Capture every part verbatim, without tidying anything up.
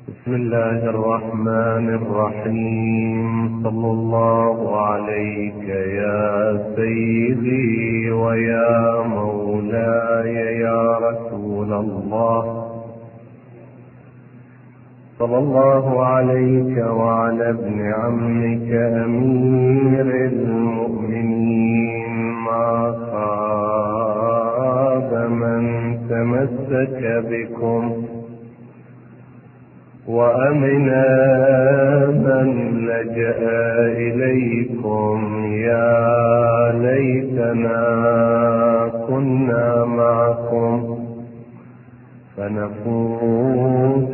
بسم الله الرحمن الرحيم. صلى الله عليك يا سيدي ويا مولاي يا رسول الله. صلى الله عليك وعلى ابن عمك أمير المؤمنين. ما خاب من تمسك بكم وأمنا من لجأ إليكم. يا ليتنا كنا معكم فنفوز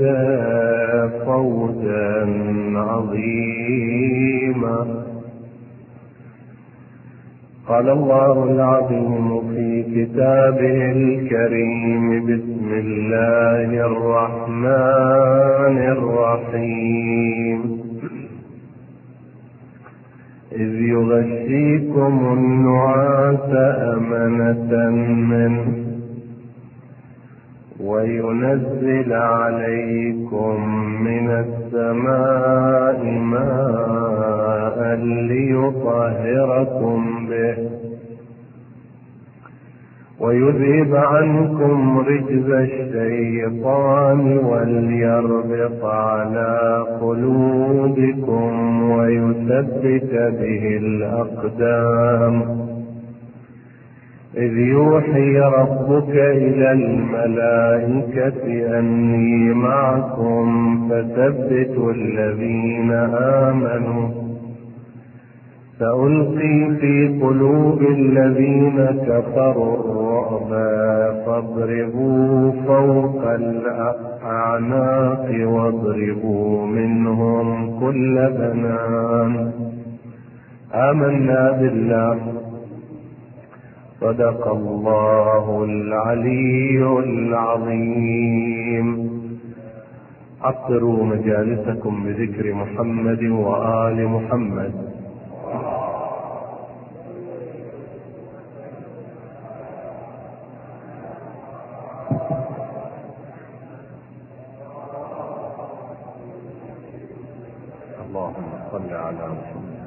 فوزا عظيما. قال الله العظيم في كتابه الكريم: بسم الله الرحمن الرحيم. إذ يغشيكم النعاس أمنة منه وينزل عليكم من السماء ماء ليطهركم به ويذهب عنكم رجز الشيطان وليربط على قلوبكم ويثبت به الأقدام. إذ يوحي ربك إلى الملائكة أني معكم فثبتوا الذين آمنوا. سألقي في قلوب الذين كفروا الرعب فاضربوا فوق الأعناق واضربوا منهم كل بنان. آمنا بالله. صدق الله العلي العظيم. عطروا مجالسكم بذكر محمد وآل محمد. اللهم صل على محمد.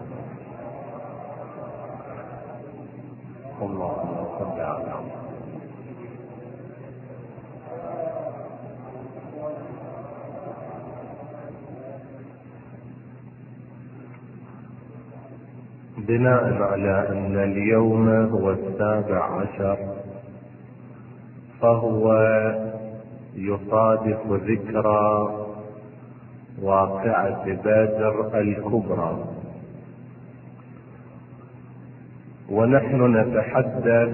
اللهم صل على محمد. بناء على أن اليوم هو السابع عشر فهو يصادف ذكرى واقعة بدر الكبرى، ونحن نتحدث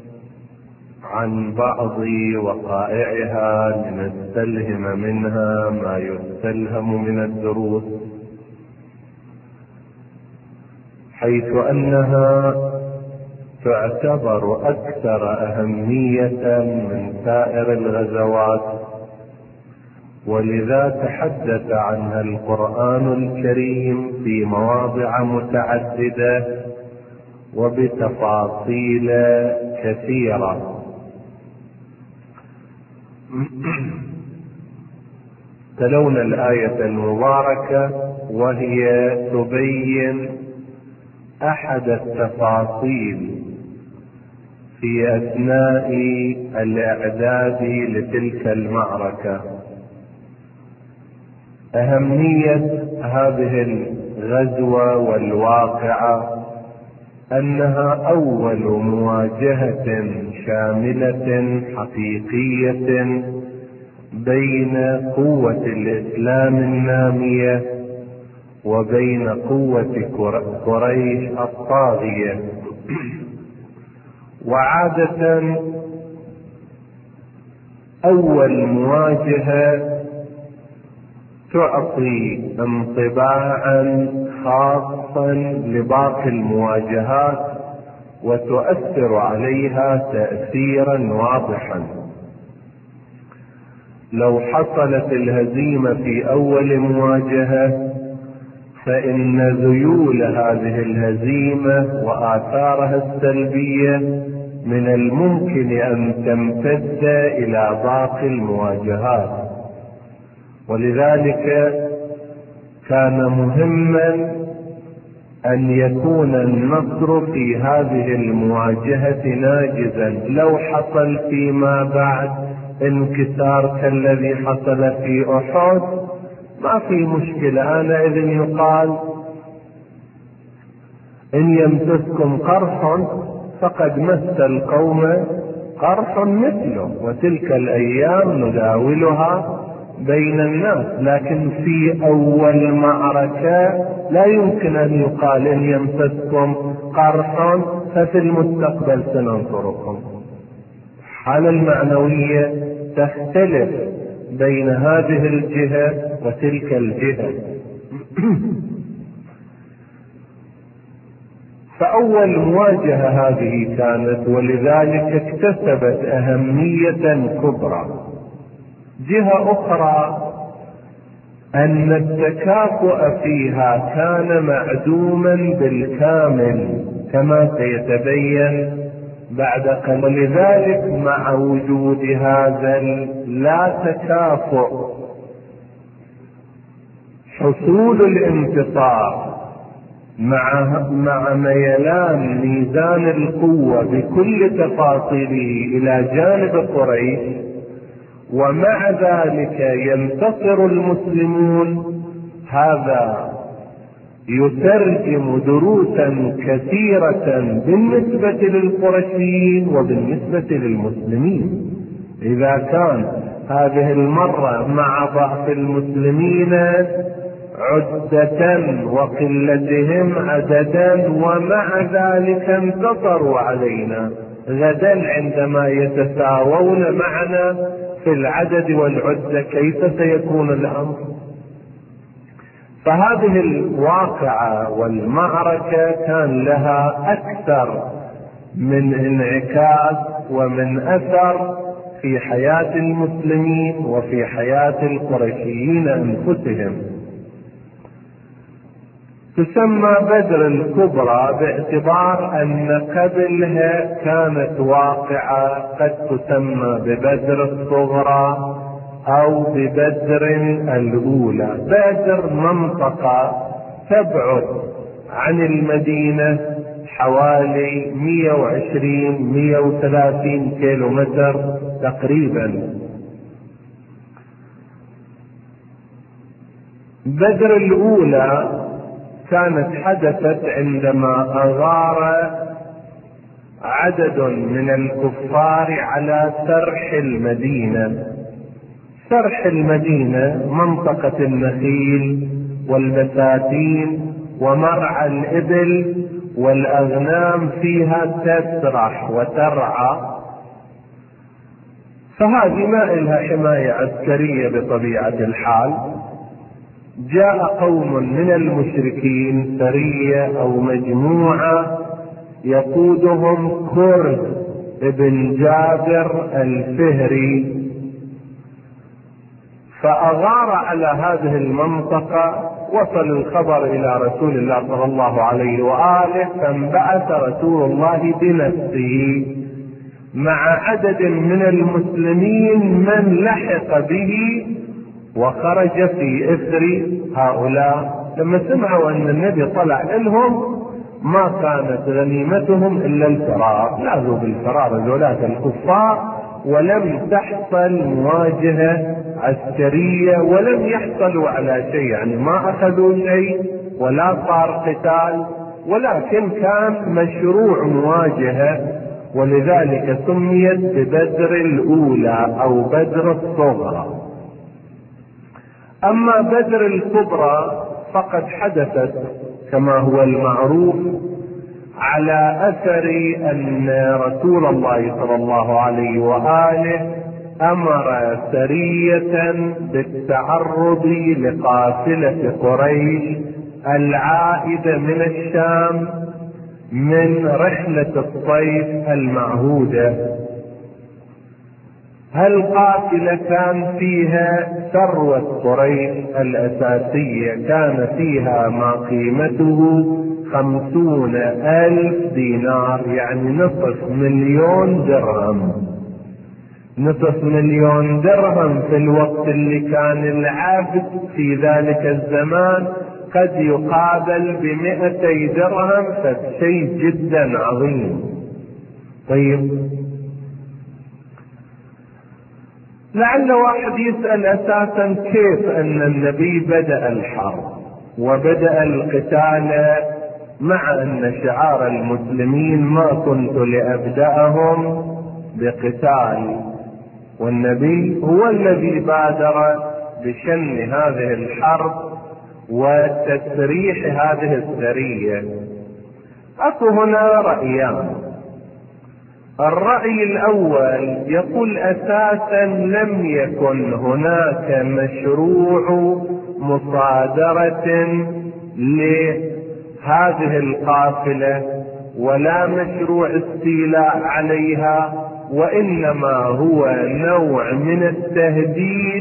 عن بعض وقائعها لنستلهم منها ما يستلهم من الدروس، حيث أنها تعتبر أكثر أهمية من سائر الغزوات، ولذا تحدث عنها القرآن الكريم في مواضع متعددة وبتفاصيل كثيرة. تلون الآية المباركة وهي تبين أحد التفاصيل في أثناء الإعداد لتلك المعركة. أهمية هذه الغزوة والواقعة أنها أول مواجهة شاملة حقيقية بين قوة الإسلام النامية وبين قوة قريش الطاغية. وعادة أول مواجهة تعطي انطباعا خاصا لباقي المواجهات وتؤثر عليها تأثيرا واضحا. لو حصلت الهزيمة في أول مواجهة فإن ذيول هذه الهزيمة وآثارها السلبية من الممكن أن تمتد إلى باقي المواجهات، ولذلك كان مهما أن يكون النصر في هذه المواجهة ناجزا. لو حصل فيما بعد انكسار كالذي حصل في أحد ما في مشكلة، آنئذ يقال إن يمسسكم قرح فقد مس القوم قرح مثله، وتلك الأيام نداولها بين الناس. لكن في أول معركة لا يمكن أن يقال إن يمسسكم قرح ففي المستقبل سننصركم. الحالة المعنوية تختلف بين هذه الجهة وتلك الجهة. فأول مواجهة هذه كانت، ولذلك اكتسبت أهمية كبرى. جهة أخرى أن التكافؤ فيها كان معدوما بالكامل كما سيتبين بعد قليل. ولذلك مع وجود هذا لا تكافؤ حصول الانتصار مع مع ميلان ميزان القوة بكل تفاصيله إلى جانب قريش، ومع ذلك ينتصر المسلمون، هذا يترجم دروسا كثيرة بالنسبة للقرشيين وبالنسبة للمسلمين. إذا كان هذه المرة مع ضعف المسلمين عدة وقلتهم عددا ومع ذلك انتصروا علينا، غدا عندما يتساوون معنا في العدد والعدة كيف سيكون الأمر؟ فهذه الواقعة والمعركة كان لها أكثر من انعكاس ومن أثر في حياة المسلمين وفي حياة القرشيين أنفسهم. تسمى بدر الكبرى باعتبار أن قبلها كانت واقعة قد تسمى ببدر الصغرى أو ببدر الأولى. بدر منطقة تبعد عن المدينة حوالي مئة وعشرين مئة وثلاثين كيلو متر تقريبا. بدر الأولى كانت حدثت عندما أغار عدد من الكفار على سرح المدينة. سرح المدينة منطقة النخيل والبساتين ومرعى الإبل والأغنام فيها تسرح وترعى، فهذه ما إلها حماية عسكرية بطبيعة الحال. جاء قوم من المشركين سرية أو مجموعة يقودهم كرد ابن جابر الفهري، فأغار على هذه المنطقة. وصل الخبر إلى رسول الله صلى الله عليه وآله، فانبعث رسول الله بنفسه مع عدد من المسلمين من لحق به وخرج في إثر هؤلاء. لما سمعوا أن النبي طلع لهم ما كانت غنيمتهم إلا الفرار، لاذوا بالفرار ذولاك الكفار، ولم تحصل مواجهة عسكرية ولم يحصلوا على شيء، يعني ما أخذوا شيء ولا صار قتال، ولكن كان مشروع مواجهة، ولذلك سميت ببدر الأولى أو بدر الصغرى. أما بدر الكبرى فقد حدثت كما هو المعروف على أثر أن رسول الله صلى الله عليه وآله أمر سرية بالتعرض لقافلة قريش العائدة من الشام من رحلة الصيف المعهودة. هالقافلة كان فيها ثروة قريش الأساسية، كان فيها ما قيمته خمسون ألف دينار، يعني نصف مليون درهم. نصف مليون درهم في الوقت اللي كان العبد في ذلك الزمان قد يقابل بمئتي درهم، فشيء جدا عظيم. طيب، لعل واحد يسأل اساسا كيف ان النبي بدأ الحرب وبدأ القتال، مع ان شعار المسلمين ما كنت لأبدأهم بقتال، والنبي هو الذي بادر بشن هذه الحرب وتسريح هذه السرية. اكو هنا رأيان. الرأي الأول يقول أساسا لم يكن هناك مشروع مصادرة لهذه القافلة ولا مشروع استيلاء عليها، وإنما هو نوع من التهديد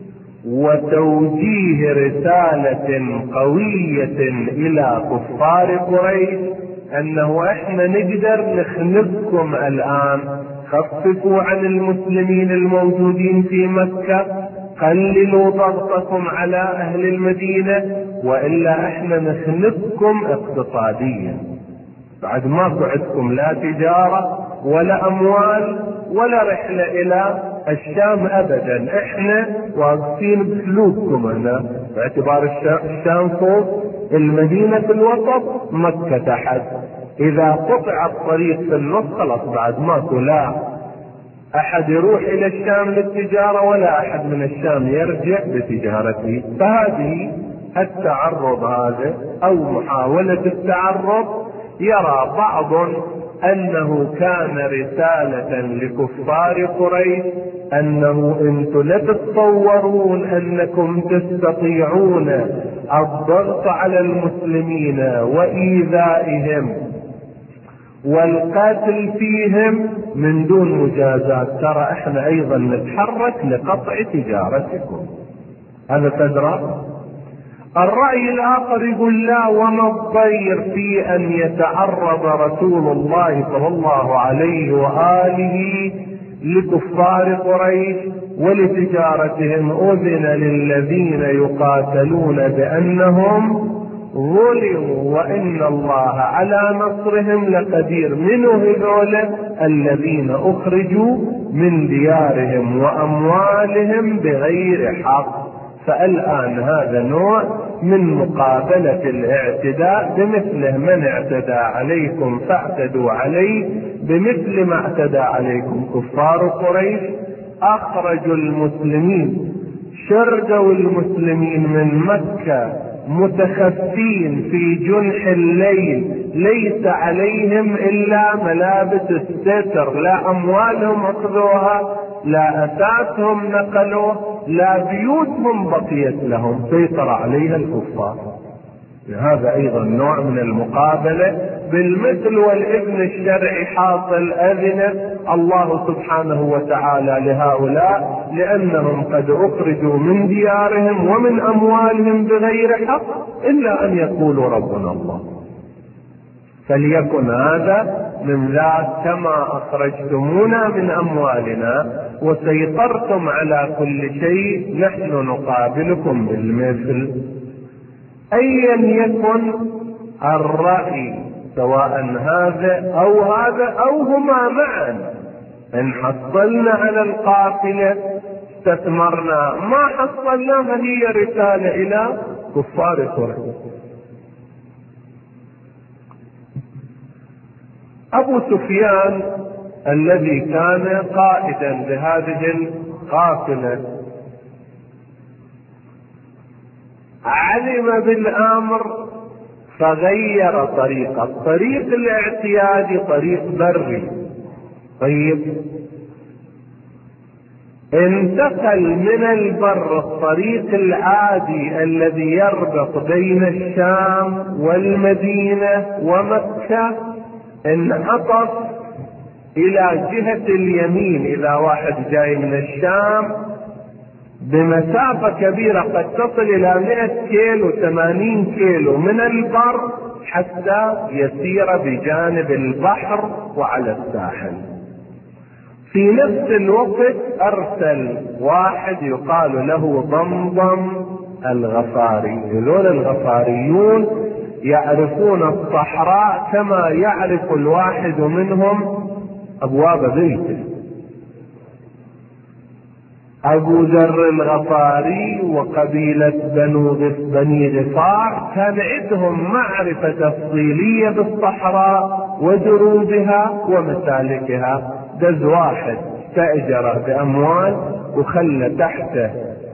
وتوجيه رسالة قوية إلى كفار قريش انه احنا نقدر نخنقكم الان، خففوا عن المسلمين الموجودين في مكة، قللوا ضغطكم على اهل المدينة، والا احنا نخنقكم اقتصاديا. بعد ماكو عندكم لا تجارة ولا اموال ولا رحلة الى الشام ابدا، احنا واقفين بسلوككم هنا، باعتبار الشام فوق، المدينة في الوسط، مكة تحت. اذا قطع الطريق في النص خلاص بعد ماكو لا احد يروح الى الشام للتجارة ولا احد من الشام يرجع بتجارته. فهذه التعرض هذا او محاولة التعرض يرى بعض انه كان رسالة لكفار قريش انه انتم لا تتصورون انكم تستطيعون الضغط على المسلمين وايذائهم والقتل فيهم من دون مجازات، ترى احنا ايضا نتحرك لقطع تجارتكم. هذا تدرى. الرأي الآخر يقول لا، وما الضير في أن يتعرض رسول الله صلى الله عليه وآله لكفار قريش ولتجارتهم، أذن للذين يقاتلون بأنهم ظلموا وإن الله على نصرهم لقدير. منه هذول الذين أخرجوا من ديارهم وأموالهم بغير حق. فالآن هذا نوع من مقابلة الاعتداء بمثله، من اعتدى عليكم فاعتدوا عليه بمثل ما اعتدى عليكم كفار قريش. اخرجوا المسلمين، شردوا المسلمين من مكة متخفين في جنح الليل، ليس عليهم الا ملابس الستر، لا اموالهم اخذوها، لا اثاثهم نقلوه، لا بيوتهم بقيت لهم، سيطر عليها الكفار. هذا ايضا نوع من المقابلة بالمثل، والاذن الشرعي حاصل. اذن الله سبحانه وتعالى لهؤلاء لانهم قد اخرجوا من ديارهم ومن اموالهم بغير حق الا ان يقولوا ربنا الله. فليكن هذا من ذاك، كما اخرجتمونا من اموالنا وسيطرتم على كل شيء نحن نقابلكم بالمثل. ايا يكن الرأي، سواء هذا او هذا او هما معا، ان حصلنا على القافلة استثمرنا، ما حصلناها هي رسالة الى كفار قريش. ابو سفيان الذي كان قائدا لهذه القافلة علم بالامر فغير طريقه. الطريق الاعتيادي طريق بري، طيب انتقل من البر الطريق العادي الذي يربط بين الشام والمدينة ومكة، انعطف الى جهة اليمين. اذا واحد جاي من الشام بمسافة كبيرة قد تصل الى مئة كيلو ثمانين كيلو من البر حتى يسير بجانب البحر وعلى الساحل. في نفس الوقت أرسل واحد يقال له ضمضم الغفاري. هذول الغفاريون يعرفون الصحراء كما يعرف الواحد منهم أبواب بيته. أبو ذر الغفاري وقبيلة بنو بني غفار كان عندهم معرفة تفصيلية بالصحراء ودروبها ومسالكها. دز واحد استأجره بأموال وخلى تحته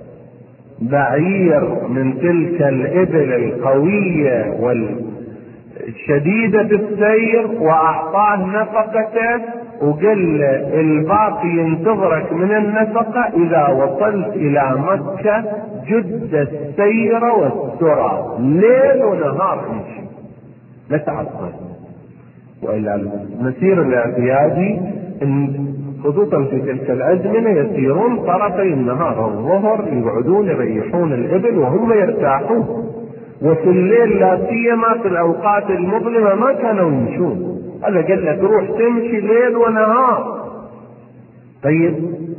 بعير من تلك الإبل القوية والشديدة السير وأعطاه نفقته وقال له الباقي ينتظرك من النفقة إذا وصلت إلى مكة جد السير والسرى ليل ونهار امشي لا تعطل. وإلى المسير الاعتيادي خصوصا في تلك الأزمنة يسيرون طرفي النهار، الظهر يقعدون يريحون الإبل وهم يرتاحون، وفي الليل لا سيما في الأوقات المظلمة ما كانوا يمشون. هذا قال له تروح تمشي ليل ونهار. طيب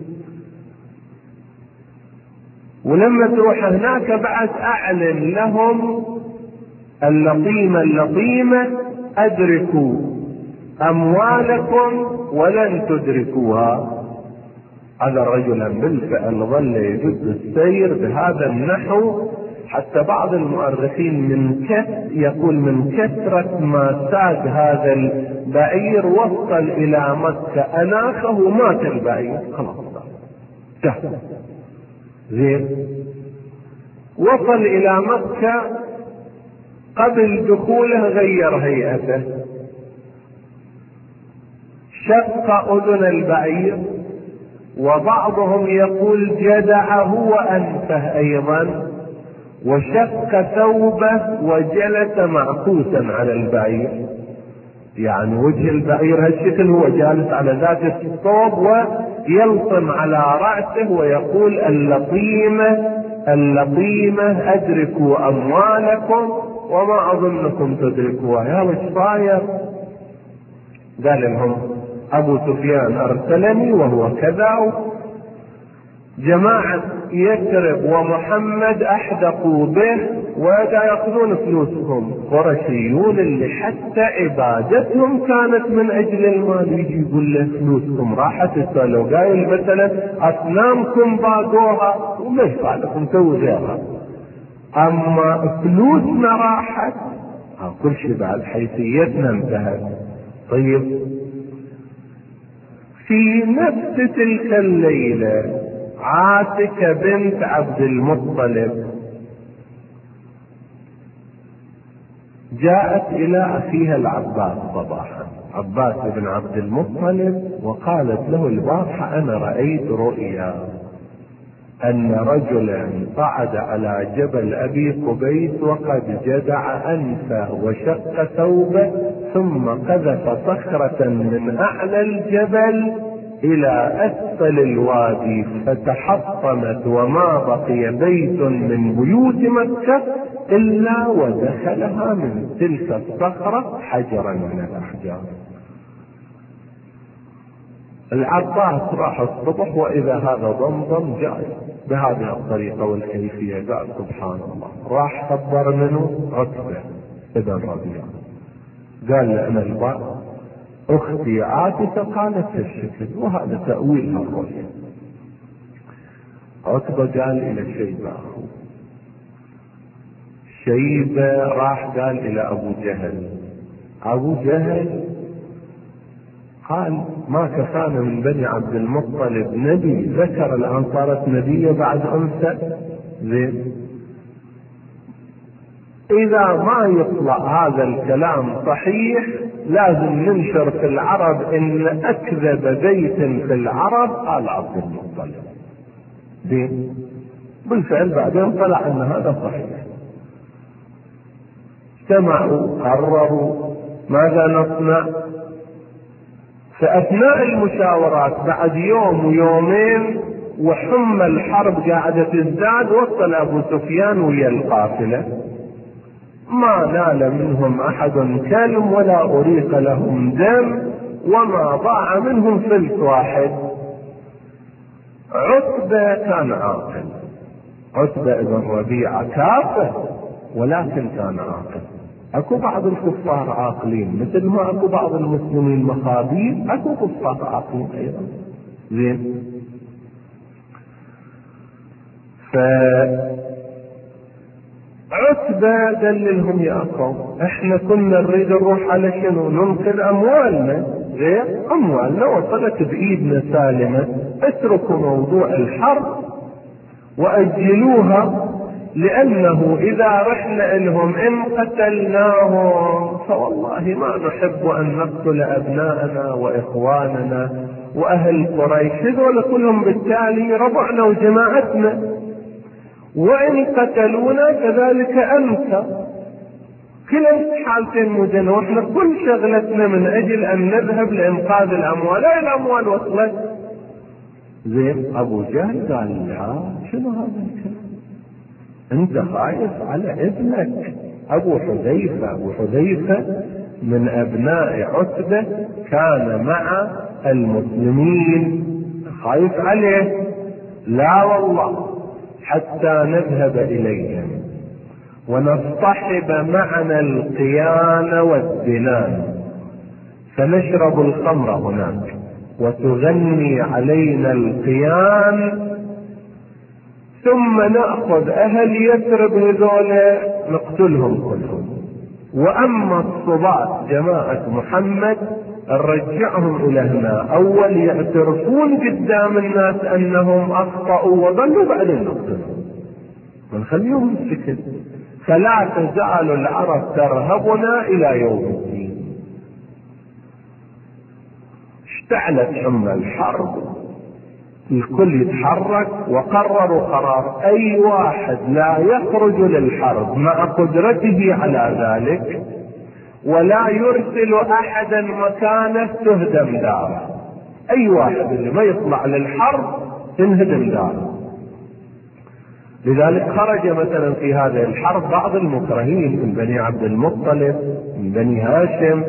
ولما تروح هناك بعد أعلن لهم اللطيمة اللطيمة أدركوا أموالكم ولن تدركوها. هذا الرجل بالفعل ظل يجد السير بهذا النحو، حتى بعض المؤرخين من كث يقول من كثرة ما ساد هذا البعير وصل إلى مكة أناخه ومات البعير خلاص انتهى. زين وصل إلى مكة قبل دخوله غير هيئته، شق أذن البعير، وبعضهم يقول جدعه وأنفه أيضا، وشق ثوبه وجلس معكوسا على البعير، يعني وجه البعير هالشكل هو جالس على ذات الثوب ويلطم على رأسه ويقول اللطيمة اللطيمة أدركوا أموالكم وما أظنكم تدركوها. يا وش صاير؟ قال لهم أبو سفيان أرسلني وهو كذا، جماعة يثرب ومحمد أحدقوا به ودا يأخذون فلوسهم. قرشيون اللي حتى عبادتهم كانت من أجل المال، يجي يقول له فلوسكم راحت. لو قايل مثلا أصنامكم باقوها وما يفعلكم سووا غيرها، أما فلوسنا راحت كل شيء بعد حيثيتنا انتهت. طيب في نفس تلك الليلة عاتكة بنت عبد المطلب جاءت إلى أخيها العباس صباحا، عباس بن عبد المطلب، وقالت له البارحة أنا رأيت رؤيا أن رجلا صعد على جبل أبي قبيس وقد جدع أنفه وشق ثوبه ثم قذف صخرة من أعلى الجبل إلى أسفل الوادي فتحطمت، وما بقي بيت من بيوت مكة إلا ودخلها من تلك الصخرة حجرا من الأحجار. العباس راح الصبح وإذا هذا ضمضم جاي بهذه الطريقة والكيفية. قال سبحان الله. راح خبر منه عتبة ابن ربيعة، قال له أنا البعض أختي عاتكة قالت الشكل وهذا تأويلها الرؤيا. عتبة قال إلى شيبة أخوه، شيبة راح قال إلى أبو جهل، أبو جهل قال ما كفانا من بني عبد المطلب نبي ذكر الآن صارت نبية بعد أنثى. زين إذا ما يطلع هذا الكلام صحيح لازم ننشر في العرب إن أكذب بيت في العرب آل عبد المطلب. زين بالفعل بعدين طلع أن هذا صحيح. اجتمعوا قرروا ماذا نصنع. فأثناء المشاورات بعد يوم ويومين وحمى الحرب قاعدة تزداد، وصل أبو سفيان ويا القافلة ما نال منهم أحد كلم ولا أريق لهم دم وما ضاع منهم فلس واحد. عتبة كان عاقل، عتبة ابن ربيعة كافر ولكن كان عاقل. اكو بعض الكفار عاقلين مثل ما اكو بعض المسلمين مخابيل، اكو كفار عاقلين ايضا. زين، فعتبة دللهم يا قوم احنا كنا نريد نروح على شنو؟ ننقذ اموالنا، غير اموالنا وصلت بايدنا سالمة، اتركوا موضوع الحرب واجلوها، لانه اذا رحنا لهم ان قتلناهم فوالله ما نحب ان نقتل ابناءنا واخواننا واهل قريش، هذول كلهم بالتالي ربعنا وجماعتنا، وان قتلونا كذلك انت، كلا الحالتين مجنون، واحنا كل شغلتنا من اجل ان نذهب لانقاذ الاموال. لا الاموال وصلت. زين، ابو جهل قال لا، شنو هذا الكلام؟ انت خايف على ابنك ابو حذيفة. ابو حذيفة من ابناء عتبة، كان مع المسلمين، خايف عليه. لا والله، حتى نذهب اليهم ونصطحب معنا القيان والدنان فنشرب الخمر هناك، وتغني علينا القيان، ثم نأخذ اهل يثرب هذول نقتلهم كلهم، واما الصباط جماعة محمد نرجعهم الى هنا، اول يعترفون قدام الناس انهم اخطأوا وضلوا، بعدين نقتلهم ونخليهم السكت. فلا تزال العرب ترهبنا الى يوم الدين. اشتعلت حمى الحرب، الكل يتحرك، وقرروا قرار اي واحد لا يخرج للحرب مع قدرته على ذلك ولا يرسل احدا مكانه تهدم داره. اي واحد اللي ما يطلع للحرب تنهدم داره. لذلك خرج مثلا في هذه الحرب بعض المكرهين من بني عبد المطلب، من بني هاشم،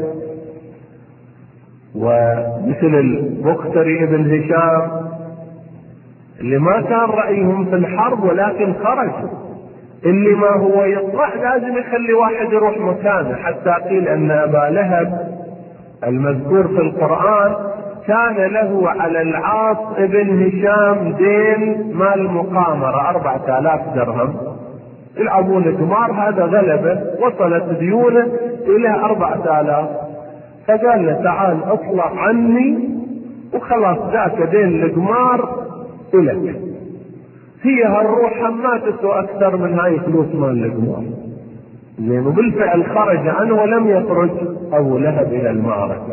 ومثل البختري ابن هشام اللي ما كان رأيهم في الحرب ولكن خرجوا. اللي ما هو يطلع لازم يخلي واحد يروح مكانه، حتى قيل ان ابا لهب المذكور في القرآن كان له على العاص ابن هشام دين مال مقامرة أربعة آلاف درهم، يلعبون قمار، هذا غلبه وصلت ديونه إلى أربعة آلاف، فقال له تعال اطلع عني وخلاص ذاك دين القمار إلك، هي هالروح ما تسوى أكثر من هاي فلوس مال القمار. زين، وبالفعل خرج عنه ولم يخرج أبو لهب إلى المعركة.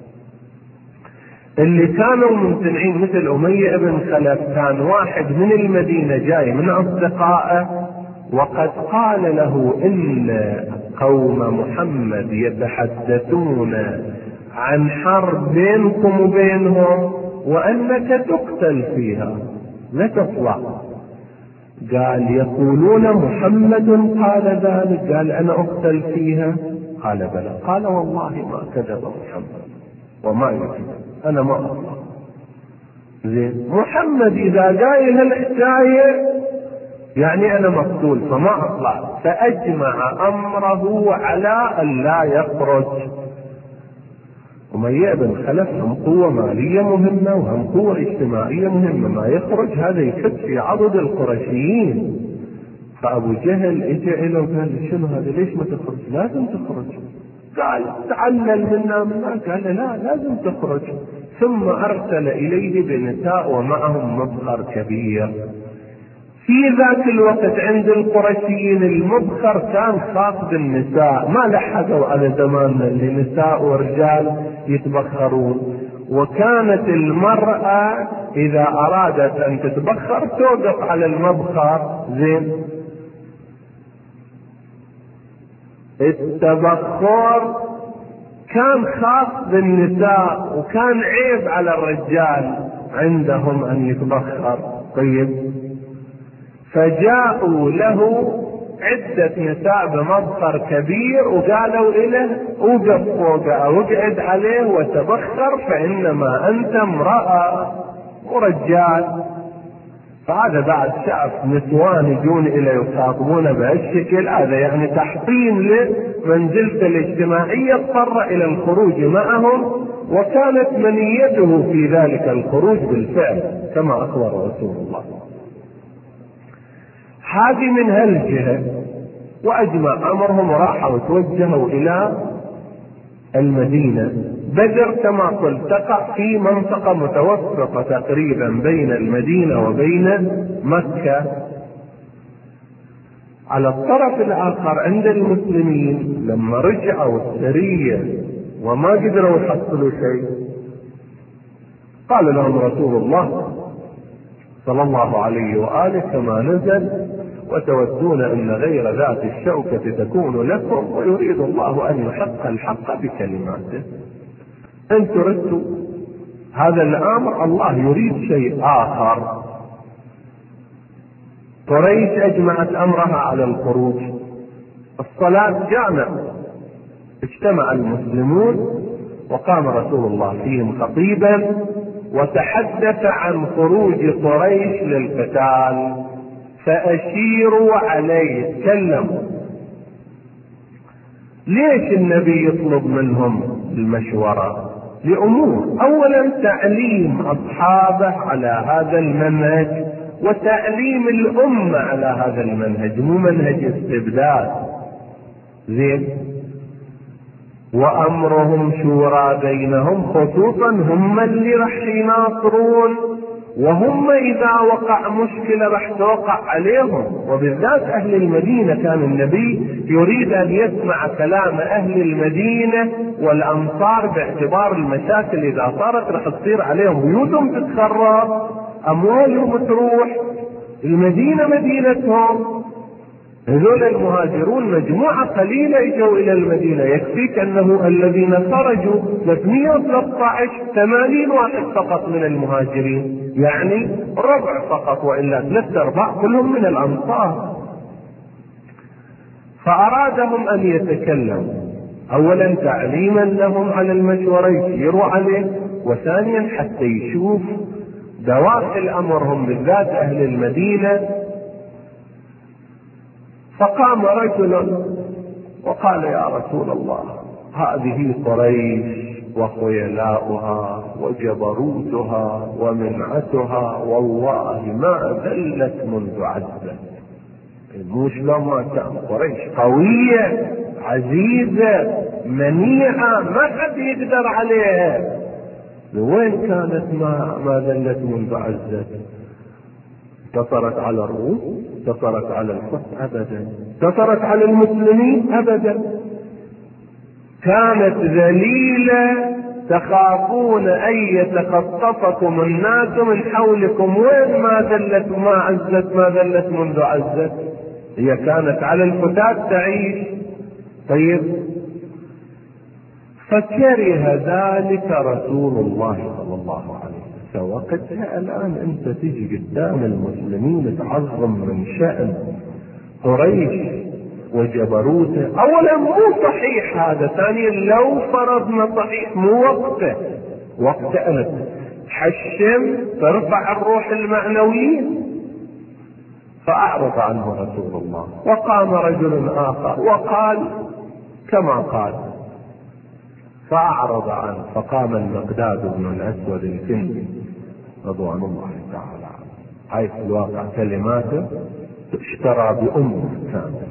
اللي كانوا ممتنعين مثل أمية بن خلف، كان واحد من المدينة جاي من أصدقائه وقد قال له إن قوم محمد يتحدثون عن حرب بينكم وبينهم وأنك تقتل فيها، لا تطلع. قال يقولون محمد قال ذلك، قال أنا أقتل فيها، قال بلى، قال والله ما كذب محمد وما يكذب، أنا ما أطلع. زين، محمد إذا قايل هالحكاية يعني أنا مقتول فما أطلع، فأجمع أمره على أن لا يخرج. أمية بن خلف هم قوة مالية مهمة وهم قوة اجتماعية مهمة، ما يخرج هذا يفت في عضد القرشيين. فأبو جهل اجى إليه وقال شنو هذا، ليش ما تخرج؟ لازم تخرج. قال تعلل منا منا، قال لا لازم تخرج. ثم أرسل إليه بنساء ومعهم مبخر كبير. في ذاك الوقت عند القرشيين المبخر كان خاص بالنساء، ما لحقوا على زماننا اللي نساء ورجال يتبخرون، وكانت المرأة إذا أرادت أن تتبخر توقف على المبخر. زين، التبخر كان خاص بالنساء وكان عيب على الرجال عندهم أن يتبخر. طيب، فجاءوا له عدة نساء بمبخر كبير وقالوا إله اوقف فوقه أو اقعد عليه وتبخر، فإنما أنت امرأة ورجال. فهذا بعد شاف نسوان يجون الى يخاطبونه بهالشكل، هذا يعني تحطيم لمنزلته الاجتماعيه، اضطر الى الخروج معهم، وكانت منيته في ذلك الخروج بالفعل كما اخبر رسول الله. هذه من هالجهه. واجمع امرهم وراحوا وتوجهوا الى المدينه. بدر كما قلت تقع في منطقه متوسطه تقريبا بين المدينه وبين مكه. على الطرف الاخر عند المسلمين لما رجعوا السريه وما قدروا يحصلوا شيء، قال لهم رسول الله صلى الله عليه واله كما نزل: وتودون ان غير ذات الشوكة تكون لكم ويريد الله ان يحق الحق بكلماته. انتم ردتوا هذا الامر، الله يريد شيء اخر. قريش اجمعت امرها على الخروج. الصلاة جامع، اجتمع المسلمون وقام رسول الله فيهم خطيبا وتحدث عن خروج قريش للقتال، فأشيروا عليه، تكلموا. ليش النبي يطلب منهم المشورة؟ لأمور: أولا تعليم أصحابه على هذا المنهج، وتعليم الأمة على هذا المنهج، مو منهج استبداد. زين. وأمرهم شورى بينهم، خصوصا هم اللي راح يناصرون، وهم اذا وقع مشكلة راح توقع عليهم، وبالذات اهل المدينة. كان النبي يريد ان يسمع كلام اهل المدينة والانصار باعتبار المشاكل اذا صارت راح تصير عليهم، بيوتهم تتخرب، اموالهم تروح، المدينة مدينتهم. هذول المهاجرون مجموعة قليلة اجوا الى المدينة، يكفيك انه الذين خرجوا ثلاثمئة وثلاثة عشر، ثمانين واحد فقط من المهاجرين، يعني ربع فقط، والا ثلاثة ارباع كلهم من الانصار. فارادهم ان يتكلموا، اولا تعليما لهم على المشورة يسيروا عليه، وثانيا حتى يشوف دواخل امرهم بالذات اهل المدينة. فقام رجل وقال: يا رسول الله، هذه قريش وخيلاؤها وجبروتها ومنعتها والله ما ذلت منذ عزت. مو شلون ما كان، قريش قوية عزيزة منيعة ما حد يقدر عليها، وين كانت ما ما ذلت منذ عزت؟ انتصرت على الروم؟ انتصرت على الفرس؟ ابدا. انتصرت على المسلمين؟ ابدا. كانت ذليلة تخافون ان يتخطفكم الناس من حولكم. وين ما ذلت ما عزت؟ ما ذلت منذ عزت. هي كانت على الفتات تعيش. طيب، فكره ذلك رسول الله صلى الله عليه وسلم. وقتها الان انت تجي قدام المسلمين تعظم من شأن قريش وجبروته. اولا مو صحيح هذا، ثانيا لو فرضنا صحيح مو وقته. وقت ان تحشم ترفع الروح المعنويين. فاعرض عنه رسول الله، وقام رجل اخر وقال كما قال، فاعرض عنه. فقام المقداد بن الاسود الكندي رضوان الله تعالى عنه، هاي في الواقع كلماته اشترى بأمه كامل.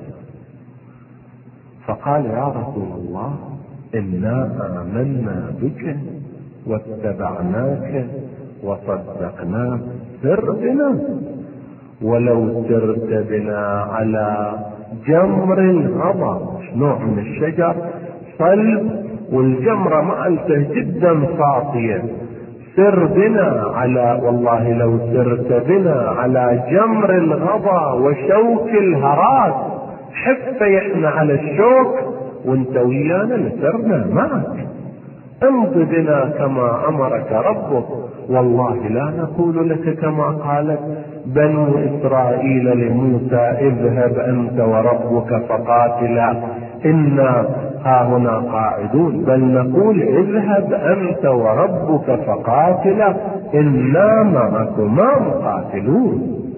فقال: يا رسول الله، إنا آمنا بك واتبعناك وصدقناك، سر بنا. ولو سرت بنا على جمر الغضب، نوع من الشجر صلب والجمرة مالته جدا صافية، سر بنا على، والله لو سرت بنا على جمر الغضا وشوك الهرات، حف احنا على الشوك وانت ويانا لسرنا معك. امض بنا كما امرك ربك، والله لا نقول لك كما قالت بنو اسرائيل لموسى: اذهب انت وربك فقاتلا انا هاهنا قاعدون، بل نقول: اذهب انت وربك فقاتلا انا معكما مقاتلون.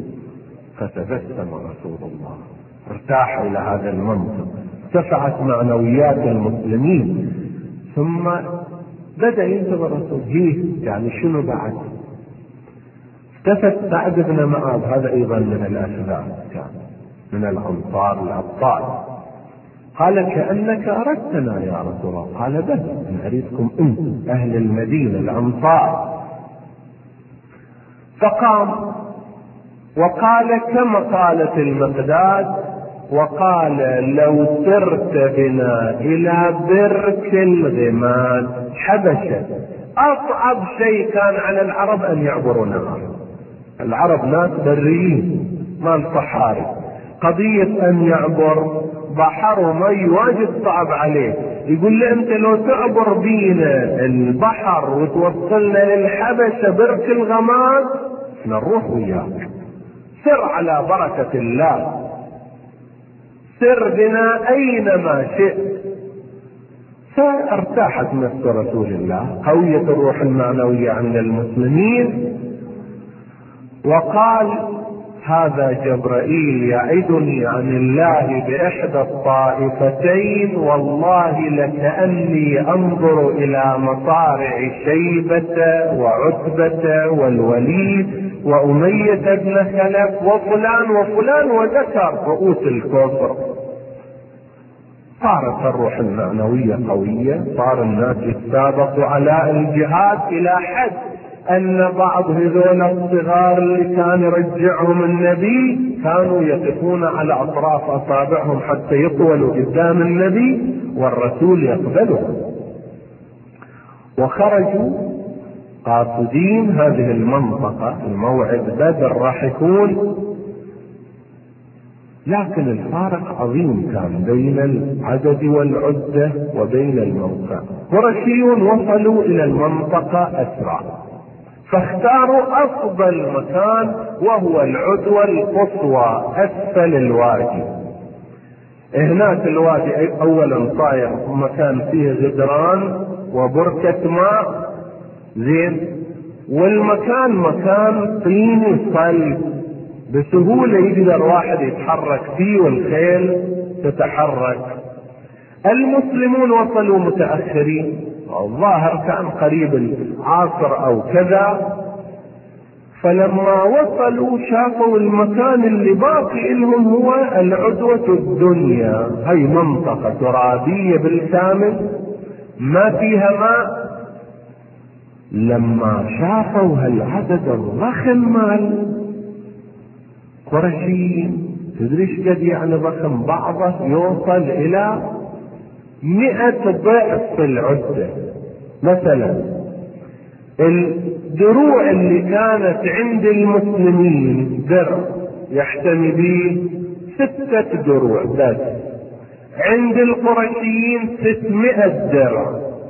فتبسم رسول الله، ارتاح إلى هذا المنطق، ارتفعت معنويات المسلمين. ثم بدأ ينتظر الرسول، هي يعني شنو بعد؟ التفت سعد بن معاذ، هذا أيضا من الأشبال، كان من الأنصار الأبطال، قال كأنك أردتنا يا رسول الله. قال بل نريدكم أنتم أهل المدينة الأنصار. فقام وقال كما قالت المقداد، وقال لو سرت بنا إلى برك الغماد حبشة، أصعب شيء كان على العرب أن يعبروا نهر. العرب ناس بريين ما الصحاري، قضية أن يعبر بحر ومي واجد صعب عليه. يقول لي أنت لو تعبر بينا البحر وتوصلنا للحبشة برك الغماد نروح وياك، سر على بركة الله، سر بنا أينما شئت. فارتاحت نفس رسول الله، قوية الروح المعنوية عند المسلمين، وقال هذا جبرائيل يعدني عن الله بإحدى الطائفتين، والله لكأني أنظر إلى مصارع شيبة وعتبة والوليد وأمية بن خلف وفلان وفلان، وذكر رؤوس الكفر. صارت الروح المعنوية قوية، صار الناس يتسابقوا على الجهاد إلى حد أن بعض هذول الصغار اللي كان يرجعهم النبي كانوا يقفون على أطراف أصابعهم حتى يطولوا قدام النبي والرسول يقبلهم. وخرجوا قاصدين هذه المنطقة، الموعد بدر راح يكون، لكن الفارق عظيم كان بين العدد والعدة وبين الموقع. قرشيون وصلوا إلى المنطقة أسرع، فاختاروا أفضل مكان وهو العدوى القصوى أسفل الوادي. هناك الوادي أولا صاير مكان فيه غدران وبركة ماء زين، والمكان مكان طيني صلب بسهولة يقدر واحد يتحرك فيه والخيل تتحرك. المسلمون وصلوا متأخرين، الظاهر كان قريب العصر أو كذا، فلما وصلوا شافوا المكان اللي باقي لهم هو العدوة الدنيا، هي منطقة ترابية بالكامل ما فيها ماء. لما شافوا هالعدد الضخم مال قرشيين، تدريش قد يعني ضخم، بعضه يوصل إلى مئة ضعف العدة. مثلا الدروع اللي كانت عند المسلمين درع يحتمي به ستة دروع بس، عند القرشيين ستمائة درع.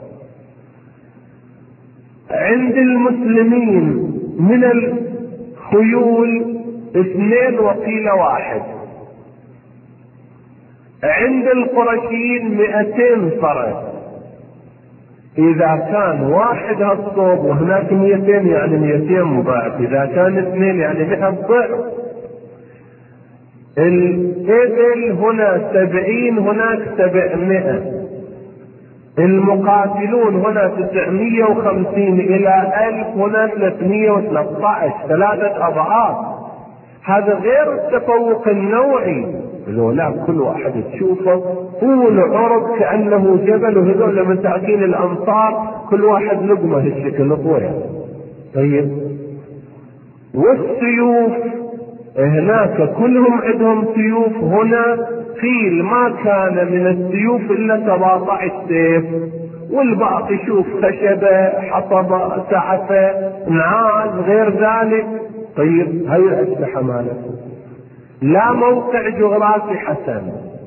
عند المسلمين من الخيول اثنين وقيل واحد، عند القرشيين مئتين فرس. اذا كان واحد هالصوب وهناك مئتين يعني مئتين ضعف، اذا كان اثنين يعني مئة ضعف. الابل هنا سبعين هناك سبعمائة، المقاتلون هنا تسعمائة وخمسين الى الف هنا ثلاثمائة وثلاثة عشر، ثلاثة اضعاف. هذا غير التفوق النوعي، هذول كل واحد تشوفه طول عرض كأنه جبل، وهذول مساكين الأمصار كل واحد لقمة هالشكل طويل. طيب والسيوف هناك كلهم عندهم سيوف، هنا قيل ما كان من السيوف إلا سبعة عشر سيف، والباقي شوف خشبة حطبة سعفة نعاس غير ذلك. طيب هاي الأسلحة مالكم لا موقع جغرافي حسن،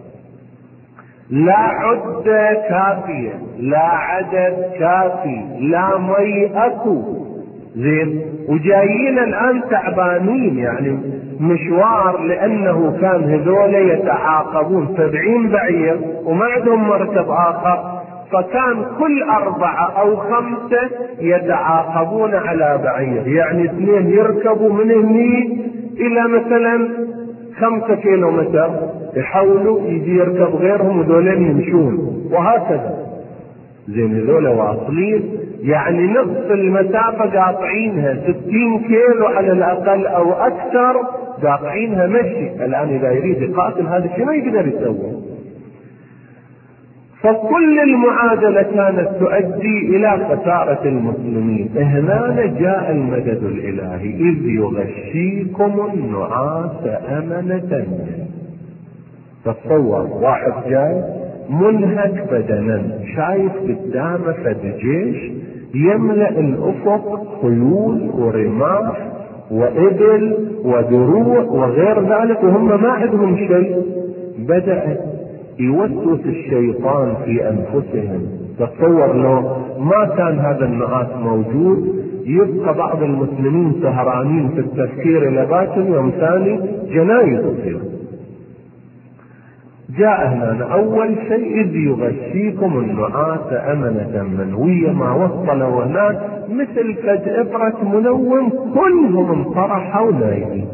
لا عدة كافية، لا عدد كافي، لا مي اكو زين، وجايين الان تعبانين يعني مشوار، لانه كان هذول يتعاقبون سبعين بعير وما عندهم مركب اخر، فكان كل اربعة او خمسة يتعاقبون على بعير، يعني اثنين يركبوا من هني الى مثلا خمسة كيلو متر يحاولوا يجي يركب غيرهم ودولين يمشون وهكذا. زين هذول واصلين يعني نصف المسافة قاطعينها، ستين كيلو على الأقل أو أكثر قاطعينها مشي. الآن إذا يريد يقاتل هذا الشيء ما يقدر يسوي. فكل المعادلة كانت تؤدي إلى خسارة المسلمين. هنا جاء المدد الإلهي، إذ يغشيكم النعاس أمنة. تصور واحد جاي منهك بدنا، شايف قدامه فد جيش يملأ الأفق خيول ورماح وإبل ودروع وغير ذلك وهم ما عندهم شيء. بدأ يوسوس الشيطان في أنفسهم. تصور لو ما كان هذا النعاس موجود يبقى بعض المسلمين سهرانين في التفكير إلى باكر، يوم ثاني جنايز تصير. جاء هنا أول شيء إذ يغشيكم النعاس أمنة منوية، ما وصلوا هناك مثل فد إبرة منوم كلهم انطرحوا نايمين.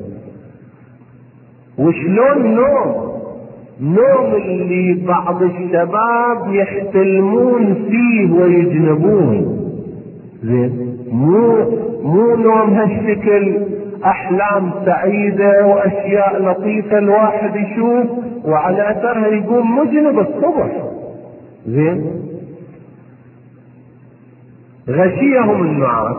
وشلون نوم؟ نوم اللي بعض الشباب يحتلمون فيه ويجنبون. زين مو مو نوم هالشكل، احلام سعيدة واشياء لطيفة الواحد يشوف وعلى اثرها يقوم مجنب الصبح. زين غشيهم النعاس.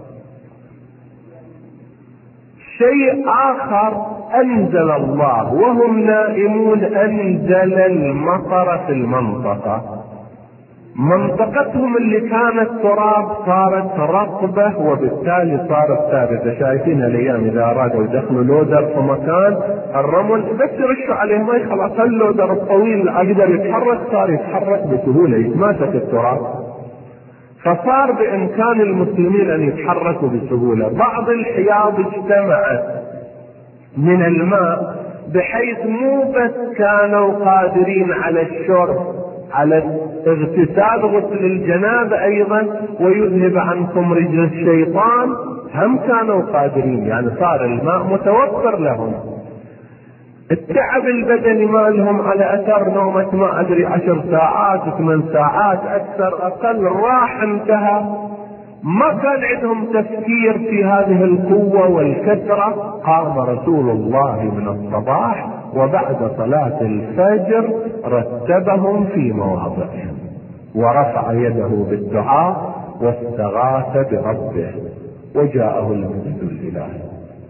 شيء اخر انزل الله وهم نائمون، انزل المطر في المنطقة. منطقتهم اللي كانت تراب صارت رطبة وبالتالي صارت ثابتة. شايفين الايام اذا ارادوا يدخلوا لودر في مكان الرمل بس يرشوا عليه ماء خلاص اللودر الطويل اقدر يتحرك، صار يتحرك بسهولة يتماسك التراب. فصار بامكان المسلمين ان يتحركوا بسهولة. بعض الحياض اجتمعت من الماء بحيث مو بس كانوا قادرين على الشرب، على اغتسال غسل الجنابة ايضا ويذهب عنكم رجل الشيطان، هم كانوا قادرين. يعني صار الماء متوفر لهم. التعب البدني ما لهم على اثر نومة ما ادري عشر ساعات ثمان ساعات اكثر اقل راح انتهى. ما كان عندهم تفكير في هذه القوة والكثرة. قام رسول الله من الصباح وبعد صلاة الفجر رتبهم في مواضعهم ورفع يده بالدعاء واستغاث بربه وجاءه المدد الإلهي.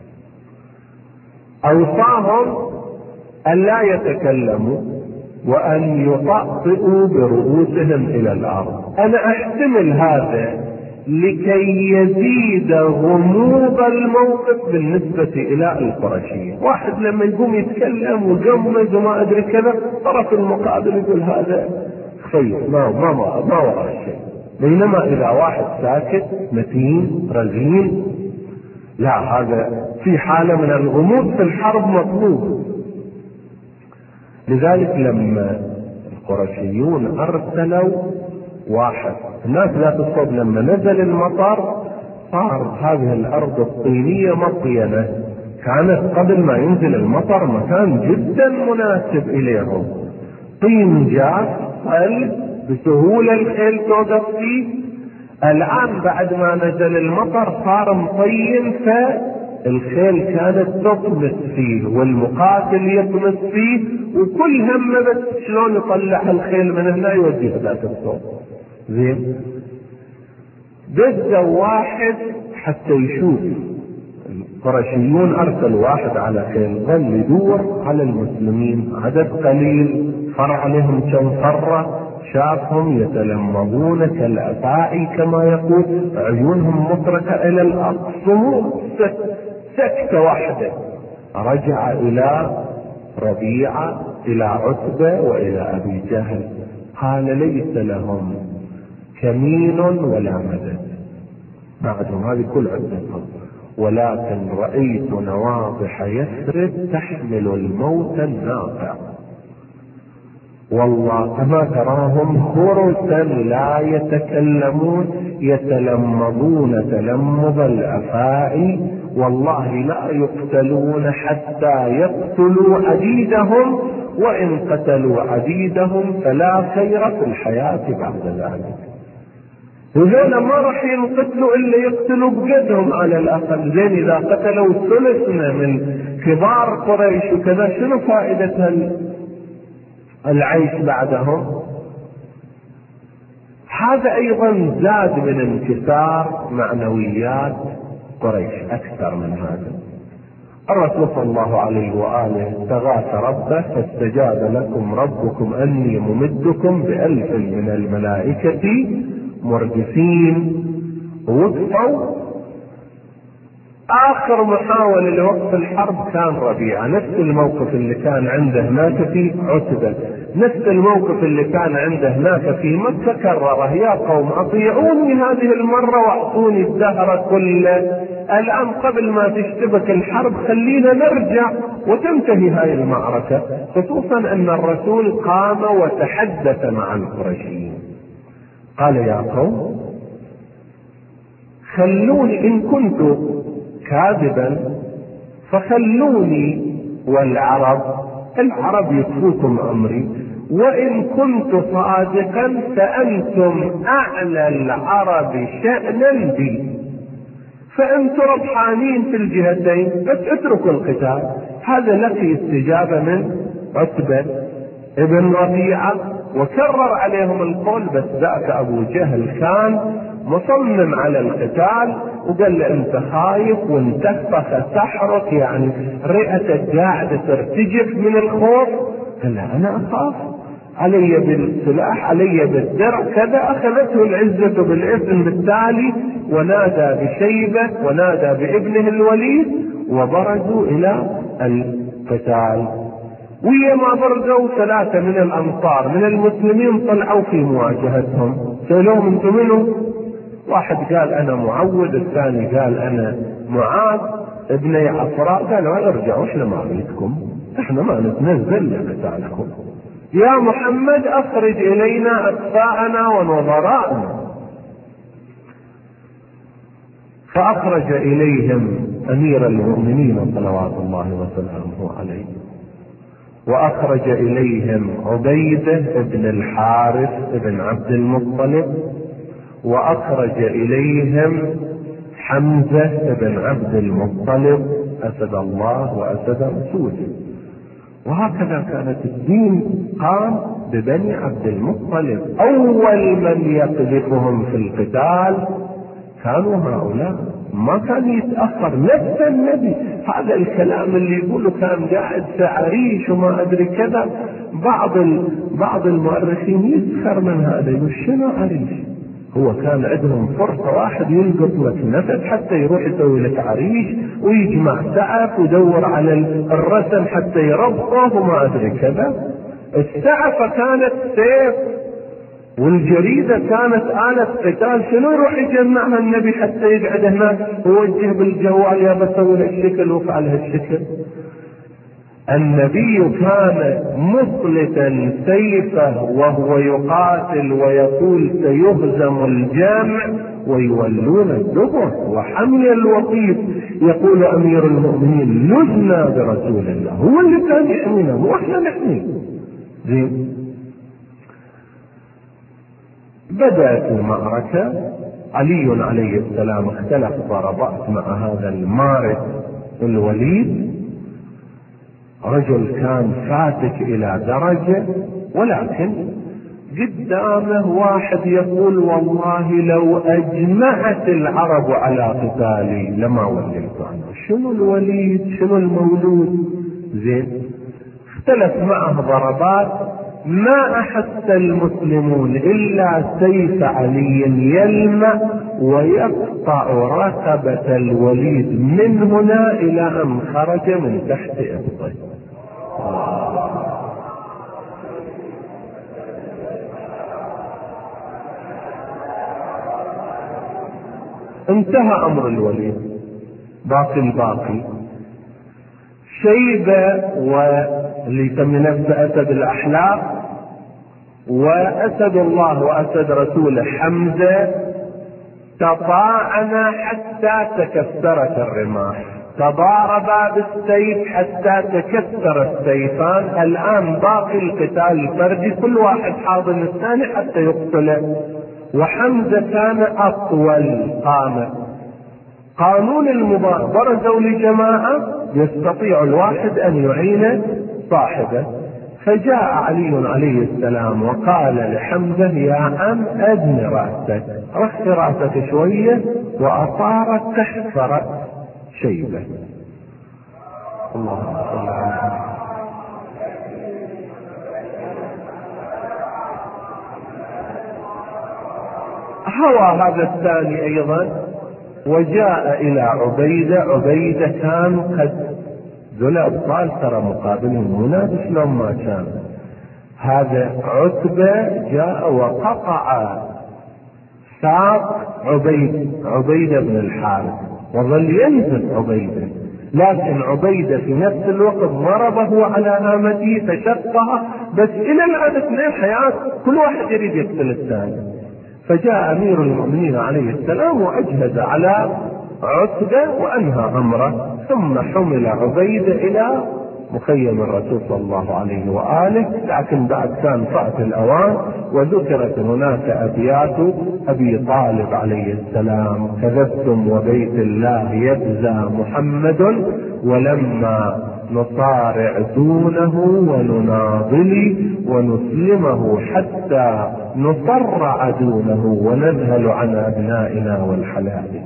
أوصاهم أن لا يتكلموا وأن يطأطئوا برؤوسهم إلى الأرض. أنا أحتمل هذا لكي يزيد غموض الموقف بالنسبة إلى القرشيين. واحد لما يقوم يتكلم ويجمز وما أدري كذا، طرف المقابل يقول هذا خير ما ما ما, ما وراه شيء. بينما إذا واحد ساكت متين رزين، لا، هذا في حالة من الغموض في الحرب مطلوب. لذلك لما القرشيون أرسلوا واحد، الناس لا تصب لما نزل المطر صار هذه الأرض الطينية مطينة. كانت قبل ما ينزل المطر مكان جدا مناسب إليهم، طين جاف قلب بسهولة الخيل توقف فيه. الآن بعد ما نزل المطر صار مطين، فالخيل كانت تطمس فيه والمقاتل يطمس فيه، وكل همه بس شلون يطلع الخيل من هنا يوديه ذاك الصوت. زين دزوا واحد حتى يشوف. القرشيون ارسلوا واحد على خيل ظل يدور على المسلمين، عدد قليل، فر عليهم كم فرة، شافهم يتلمضون كالافاعي كما يقول، عيونهم مطرقة الى الارض، صمود سكتة واحدة. رجع الى ربيعة الى عتبة والى ابي جهل، قال ليس لهم كمين ولا مدد، ما عندهم هذه كل عدتهم، ولكن رأيت نواضح يثرب تحمل الموت الناقع. والله أما تراهم خرسا لا يتكلمون، يتلمضون تلمض الأفاعي والله لا يقتلون حتى يقتلوا عديدهم، وإن قتلوا عديدهم فلا خير في الحياة بعد ذلك. وهذا ما راح ينقتلوا إلا يقتلوا بقدهم على الأقل. زين إذا قتلوا ثلثنا من كبار قريش وكذا، شنو فائدة العيش بعدهم؟ هذا أيضا زاد من انكسار معنويات قريش أكثر من هذا. الرسول صلى الله عليه وآله استغاث ربه فاستجاب لكم ربكم أني ممدكم بألف من الملائكة مردفين. وقفوا آخر محاولة لوقف الحرب كان ربيعة، نفس الموقف اللي كان عنده هناك في عتبة، نفس الموقف اللي كان عنده هناك في مكة كرره: يا قوم أطيعوني هذه المرة واعطوني الدهر كله، الآن قبل ما تشتبك الحرب خلينا نرجع وتنتهي هاي المعركة. خصوصا أن الرسول قام وتحدث مع القريشيين قال: يا قوم خلوني، إن كنت كاذبا فخلوني والعرب، العرب يكفوكم أمري، وإن كنت صادقا فأنتم أعلى العرب شأنا بي، فأنتم ربحانين في الجهتين، بس اتركوا القتال. هذا لقي استجابة من عتبة ابن ربيعة وكرر عليهم القول، بس ذاك أبو جهل كان مصمم على القتال وقال له: انت خايف وانتفخ سحرك، يعني رئتك قاعدة ترتجف من الخوف. قال له: انا اخاف، علي بالسلاح، علي بالدرع كذا. اخذته العزة بالاثم بالتالي، ونادى بشيبة ونادى بابنه الوليد وبرزوا الى القتال. ويا ما برزوا ثلاثة من الأنصار من المسلمين طلعوا في مواجهتهم، سألوهم: انتم منو؟ واحد قال: انا معود، الثاني قال: انا معاذ ابني عفراء. قالوا: ارجعوا، احنا ما نريدكم، احنا ما نتنزل لقتالكم، يا محمد اخرج الينا اكفاءنا ونظراءنا. فاخرج اليهم امير المؤمنين صلوات الله وسلامه عليه، واخرج اليهم عبيدة ابن الحارث ابن عبد المطلب، واخرج اليهم حمزة بن عبد المطلب اسد الله واسد رسوله. وهكذا كانت الدين قام ببني عبد المطلب. اول من يقذفهم في القتال كانوا هؤلاء، ما كان يتأخر. نفس النبي هذا الكلام اللي يقوله كان قاعد في عريش وما ادري كذا، بعض بعض المؤرخين يسخر من هذا، يقول: شنو عريش؟ هو كان عندهم فرصة واحد يلقط لك نفس حتى يروح يسوي لك عريش ويجمع سعف ويدور على الرسم حتى يربطه وما ادري كذا. السعفة كانت سيف والجريدة كانت آلة قتال، شنو يروح يجمعها النبي حتى يقعد هناك ووجه بالجوال: يا بسوي هالشكل وفعل هالشكل. النبي كان مخلطا سيفه وهو يقاتل ويقول: سيهزم الجمع ويولون الدبر. وحمي الوقيف يقول امير المؤمنين: لذنا برسول الله، هو اللي كان يحمينا، مو احنا نحمي. زين، بدأت المعركة. علي عليه السلام اختلف ضربات مع هذا المارد الوليد، رجل كان فاتك الى درجة، ولكن قدامه واحد يقول: والله لو اجمعت العرب على قتالي لما وليت عنه. شنو الوليد؟ شنو المولود؟ زين، اختلف معه ضربات، ما احس المسلمون الا سيف علي يلمع ويقطع رقبة الوليد من هنا الى ان خرج من تحت ابطه. انتهى امر الوليد، باقي الباقي. شيبة واللي يسمي نفسه اسد الاحلاق، واسد الله واسد رسوله حمزة تطاعنا حتى تكسرت الرماح، تضاربا بالسيف حتى تكسر السيفان. الآن باقي القتال الفردي، كل واحد حاضن الثاني حتى يقتله. وحمزة كان أطول قامة. قانون المباراة، برزوا لجماعة يستطيع الواحد أن يعين صاحبه. فجاء علي عليه السلام وقال لحمزة: يا عم أدن رأسك، رخ رأسك شوية، وأطارت تحت رأس شيبة. اللهم صل على هوى هذا الثاني أيضا، وجاء إلى عبيدة. عبيدة كان قد ذو الأبطال ترى مقابلهم منافس لو ما كان. هذا عتبة جاء وقطع ساق عبيد عبيدة بن الحارث، وظل ينزل عبيدة، لكن عبيدة في نفس الوقت ضربه على هامته فشقها. بس إلى الآن اثنين حياة، كل واحد يريد يقتل الثاني. فجاء أمير المؤمنين عليه السلام وأجهز على عتبة وأنهى أمره، ثم حمل عبيدة إلى مخيم الرسول صلى الله عليه وآله. لكن بعد كان فات الأوان، وذكرت هناك أبيات أبي طالب عليه السلام: كذبتم وبيت الله يجزى محمد، ولما نصارع دونه ونناضل، ونسلمه حتى نصرع دونه، ونذهل عن أبنائنا والحلائل.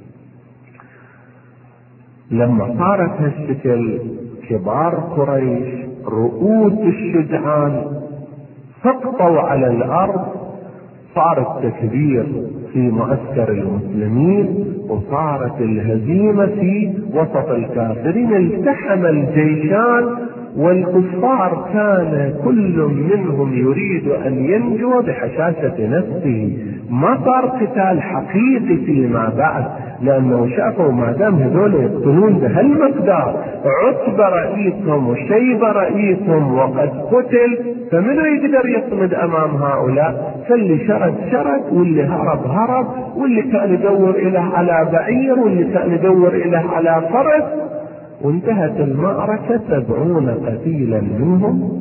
لما صارت هالشكل، كبار قريش رؤوس الشجعان سقطوا على الأرض. صار التكبير في معسكر المسلمين، وصارت الهزيمة في وسط الكافرين. التحم الجيشان، والكفار كان كل منهم يريد أن ينجو بحشاشة نفسه. ما صار قتال حقيقي فيما بعد، لأنه شافوا ما دام هذول يقتلون بهالمقدار، عتبة رئيسهم وشيبة رئيسهم وقد قتل، فمن يقدر يصمد أمام هؤلاء؟ فاللي شرد شرد، واللي هرب هرب، واللي كان يدور إله على بعير، واللي كان يدور إله على فرس. وانتهت المعركة سبعون قتيلا منهم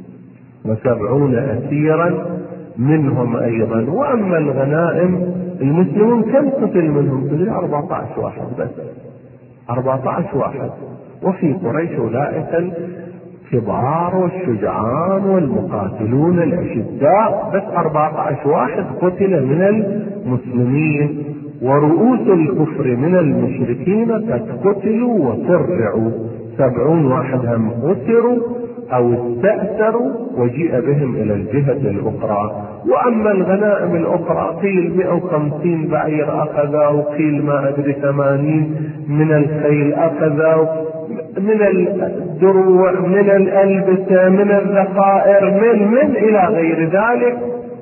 وسبعون أسيرا منهم أيضا. وأما الغنائم، المسلمون كم قتل منهم؟ تدري أربعة عشر واحد بس، أربعة عشر واحد. وفي قريش أولئك الكبار والشجعان والمقاتلون الأشداء، بس أربعة عشر واحد قتل من المسلمين. ورؤوس الكفر من المشركين قد قتلوا وصرعوا، سبعون واحد هم قتلوا أو استأثروا وجيء بهم إلى الجهة الأخرى. وأما الغنائم الأخرى، قيل مئة وخمسين بعير أخذا، وقيل ما أدري ثمانين من الخيل أخذا، من الدروع، من الألبسة، من الذخائر، من من إلى غير ذلك.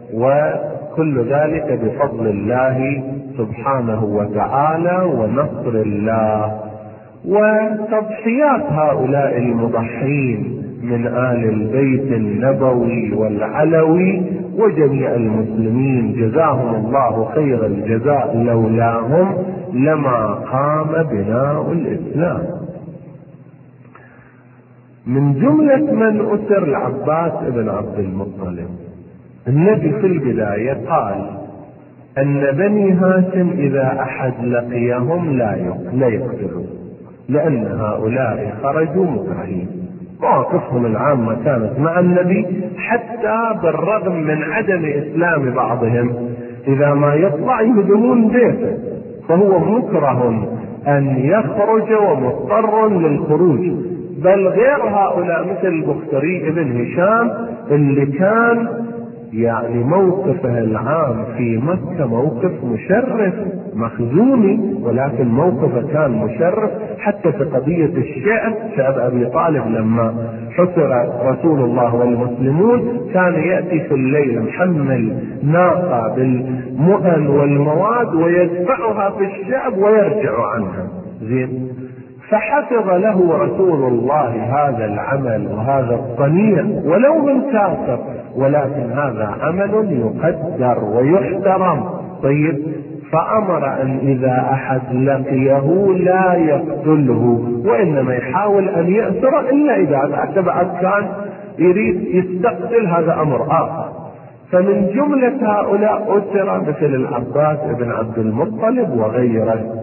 وكل ذلك بفضل الله سبحانه وتعالى ونصر الله وتضحيات هؤلاء المضحين من آل البيت النبوي والعلوي وجميع المسلمين، جزاهم الله خير الجزاء، لولاهم لما قام بناء الإسلام. من جملة من أسر العباس ابن عبد المطلب. النبي في البداية قال أن بني هاشم إذا أحد لقيهم لا يقتلوا، لأن هؤلاء خرجوا مكرهين. مواقفهم العامة كانت مع النبي، حتى بالرغم من عدم إسلام بعضهم إذا ما يطلع يهدمون بيته، فهو مكره أن يخرج ومضطر للخروج. بل غير هؤلاء مثل البختري ابن هشام اللي كان يعني موقفه العام في مكة موقف مشرف مخزومي، ولكن موقفه كان مشرف حتى في قضية الشعب. شعب أبي طالب لما حصر رسول الله والمسلمون كان يأتي في الليل محمل ناقة بالمؤن والمواد ويدفعها في الشعب ويرجع عنها. زين، فحفظ له رسول الله هذا العمل وهذا الصنيع ولو من كافر، ولكن هذا عمل يقدر ويحترم. طيب، فأمر أن إذا أحد لقيه لا يقتله، وإنما يحاول أن يأسر إلا إذا بعد بعد كان يريد يستقتل، هذا أمر آخر. فمن جملة هؤلاء أسر مثل العباس بن عبد المطلب وغيره.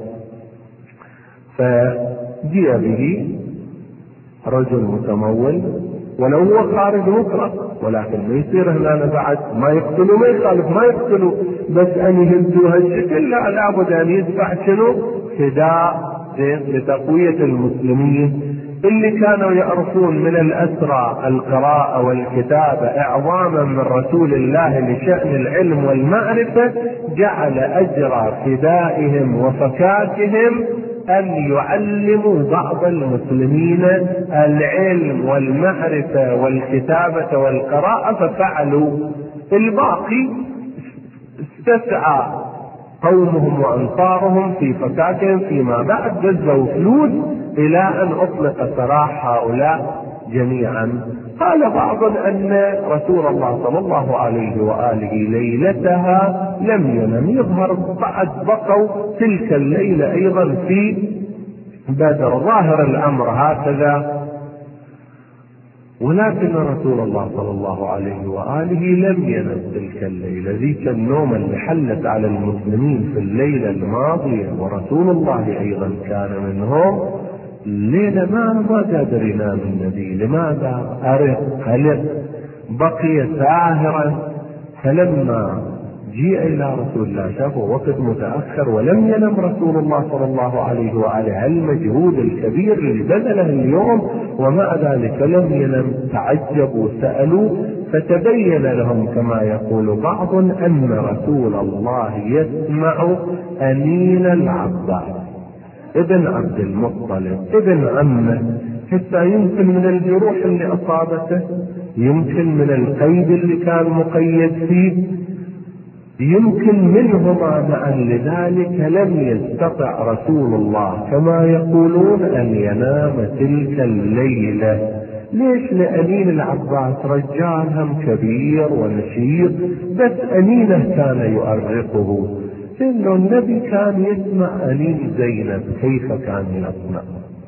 فجيء به رجل متمول ولو هو خارج مطلق، ولكن ما يصير هنا بعد ما يقتلوا، ما يخالف ما يقتلوا، بس أن يهزوا هالشكل، لا، لابد أن يدفع شنو؟ فداء لتقوية المسلمين اللي كانوا يعرفون من الأسرى القراءة والكتابة إعظاما من رسول الله لشأن العلم والمعرفة. جعل أجر فدائهم وفكاكهم أن يعلموا بعض المسلمين العلم والمعرفة والكتابة والقراءة، ففعلوا. الباقي استسعى قومهم وأنصارهم في فكاكهم فيما بعد، جزوا فلوس إلى أن أطلق سراح هؤلاء جميعا. قال بعض أن رسول الله صلى الله عليه وآله ليلتها لم ينم، يظهر بعد بقوا تلك الليلة أيضا في بدر، ظاهر الأمر هكذا. ولكن رسول الله صلى الله عليه وآله لم ينم تلك الليلة، ذيك النوم اللي حلت على المسلمين في الليلة الماضية ورسول الله أيضا كان منهم، الليلة ما ما قادر ينام النبي. لماذا؟ أرق قلق، بقي ساهرا. فلما جيء إلى رسول الله شافه وقت متأخر ولم ينم رسول الله صلى الله عليه وآله، المجهود الكبير اللي بذله اليوم ومع ذلك لم ينم، تعجبوا سألوا، فتبين لهم كما يقول بعض أن رسول الله يسمع أنين العباس ابن عبد المطلب ابن عمه، حتى يمكن من الجروح اللي أصابته، يمكن من القيد اللي كان مقيد فيه، يمكن منهما معا. لذلك لم يستطع رسول الله كما يقولون أن ينام تلك الليلة. ليش؟ لأنين العباس رجال هم كبير ونشيط، بس أنينه كان يؤرقه. إنه النبي كان يسمع أنين زينب، كيف كان يسمع؟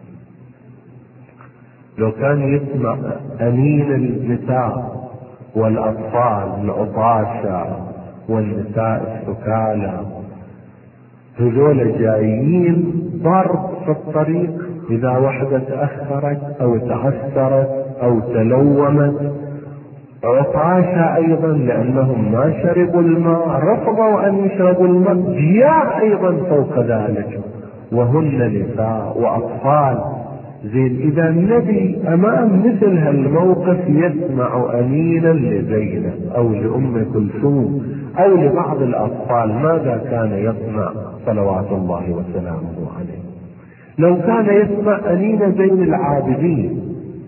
لو كان يسمع أنين النساء والأطفال العطاشة والنساء السكالى، هذول جايين ضرب في الطريق، إذا وحدة تأخرت أو تعثرت أو تلومت، عطاشة أيضا لأنهم ما شربوا الماء، رفضوا أن يشربوا الماء، جياع أيضا فوق ذلك، وهن نساء وأطفال. زين، إذا النبي أمام مثل هالموقف يسمع أنينا لزينب أو لأم كلثوم أو لبعض الأطفال، ماذا كان يصنع صلوات الله وسلامه عليه؟ لو كان يسمع أنين زين العابدين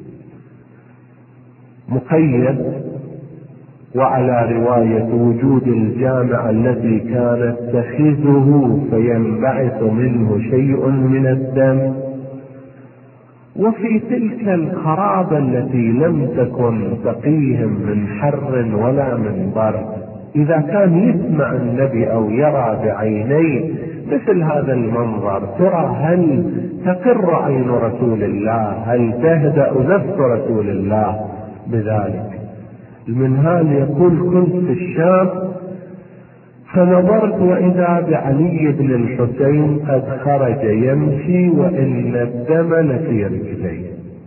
مقيد، وعلى رواية وجود الجامعة التي كانت تخذه فينبعث منه شيء من الدم، وفي تلك الخرابة التي لم تكن تقيهم من حر ولا من برد، إذا كان يسمع النبي أو يرى بعينيه مثل هذا المنظر، ترى هل تقر عين رسول الله؟ هل تهدأ نفس رسول الله بذلك؟ المنهال يقول: كنت في الشام فنظرت وإذا بعلي بن الحسين قد خرج يمشي وإن الدم لفي رجليه.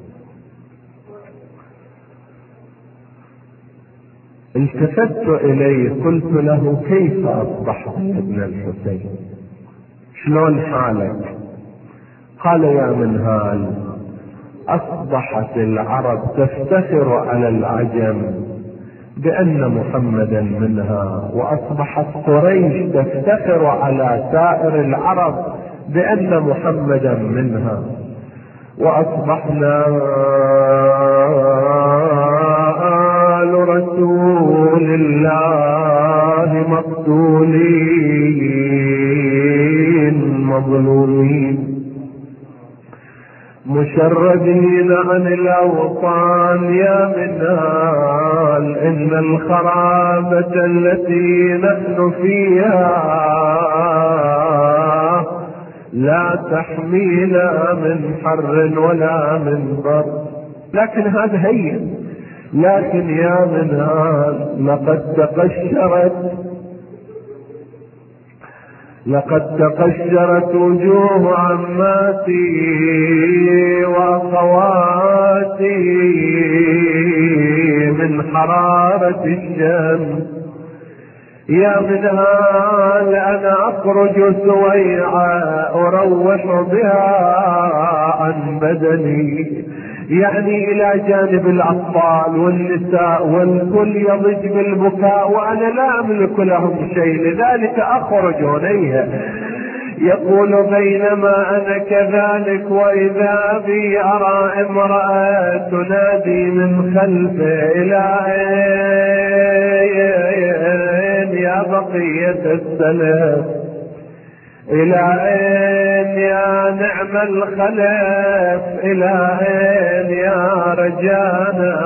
التفت إليه قلت له: كيف أصبحت يا ابن الحسين؟ شلون حالك؟ قال: يا منهال، أصبحت العرب تفتخر على العجم بأن محمدا منها، وأصبحت قريش تفتخر على سائر العرب بأن محمدا منها، وأصبحنا آل رسول الله مقتولين مظلومين مشردين عن الأوطان. يا منال، إن إن الخرابة التي نحن فيها لا تحمينا من حر ولا من برد، لكن هذا هين. لكن يا منهال لقد تقشرت لقد تقشرت وجوه عماتي وأخواتي من حرارة الشمس. يا منهال أنا أخرج سويعا أروح بها عن بدني، يعني إلى جانب الأطفال والنساء والكل يضج بالبكاء وأنا لا أملك لهم شيء، لذلك أخرج هنيها. يقول بينما أنا كذلك وإذا بي أرى امرأة تنادي من خلفه إلى أين يا بقية السلف، إلى أين يا نعم الخلف، إلى أين يا رجانا،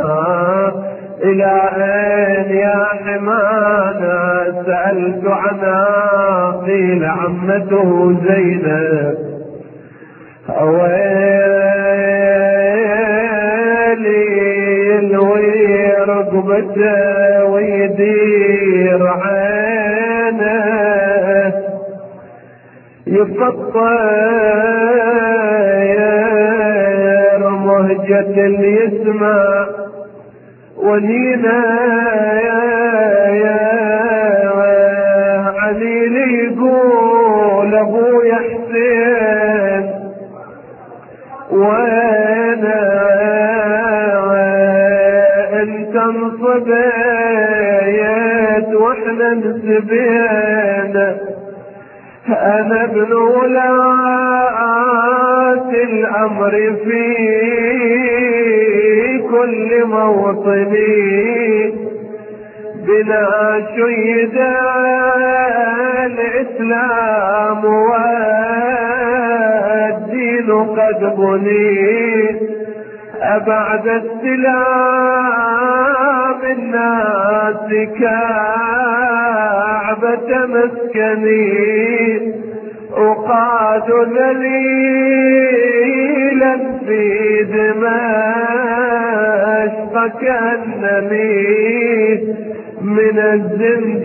إلى أين يا حمانا. سألت عنها قيل عمته زينب. ويلي يلوي رقبته ويدير عينه، يفطر مهجة اليسمى ونينا يا علي لي يقول ابويا حسين وانا انت انصبيت واحنا انسبينا، انا ابن ولاة الامر في كل موطني، بنا شيد الاسلام والدين قد بني، ابعد السلام الناس كعبة مسكني، أقاد ذليلا في دمشق كأنني من الزنج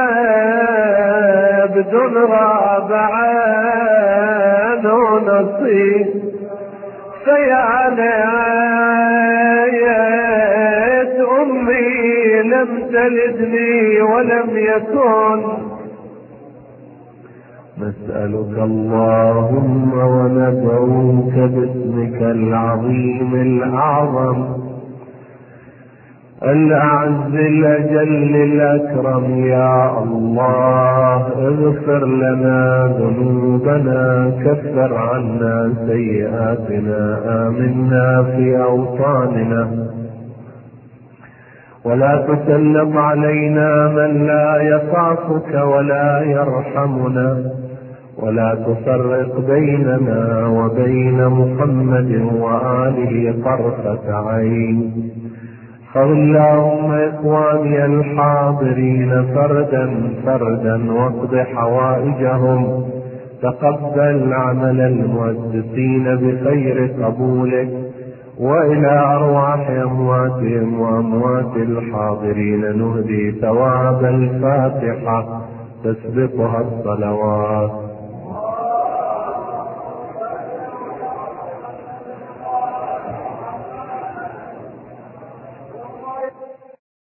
عبد غاب عنه نصيب. فيا ليت أمي لم تلدني ولم يكن. نسألك اللهم وندعوك باسمك العظيم الأعظم الأعز الأجل الأكرم، يا الله اغفر لنا ذنوبنا، كفر عنا سيئاتنا، آمنا في أوطاننا، ولا تسلط علينا من لا يخافك ولا يرحمنا، ولا تفرق بيننا وبين محمد وآله طرفة عين. خذ اللهم إخواني الحاضرين فردا فردا واقض حوائجهم، تقبل عمل المؤسسين بخير قبولك، وإلى أرواح أمواتهم وأموات الحاضرين نهدي ثواب الفاتحة تسبقها الصلوات.